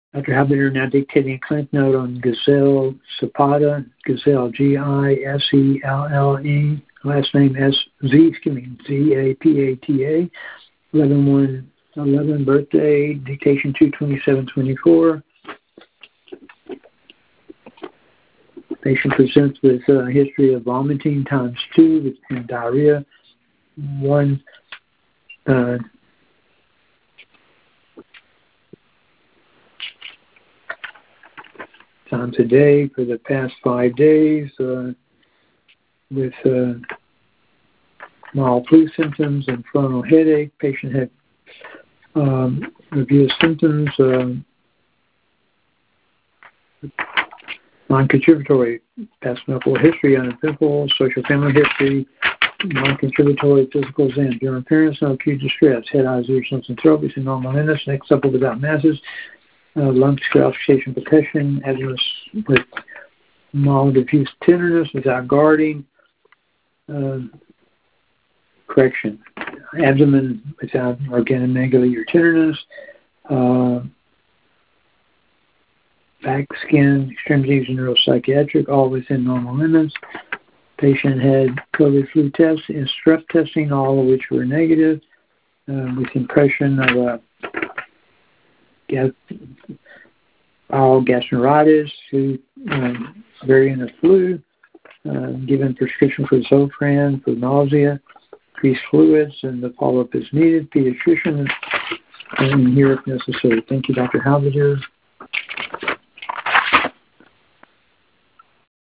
Dr. Halbiter now dictating a clinic note on Giselle Zapata, Giselle, Giselle, last name Zapata, 11/1/11 birthday, dictation 2/27/24. Patient presents with a history of vomiting ×2 and diarrhea, 1 times a day for the past 5 days, with mild flu symptoms and frontal headache. Patient had review symptoms, non-contributory past medical history, uneventful, social family history, non-contributory physical exam, general appearance, no acute distress, head, eyes, ears, nose, and throat, and normal illness, neck supple without masses, lung scarification, percussion, abdomen with mild diffuse tenderness without guarding, correction, abdomen without organomegaly or tenderness, back, skin, extremities, and neuropsychiatric, all within normal limits. Patient had COVID flu tests and strep testing, all of which were negative, with impression of bowel gastritis, variant of flu, given prescription for Zofran for nausea, increased fluids, and the follow-up is needed. Pediatrician and here if necessary. Thank you, Dr. Halbiter.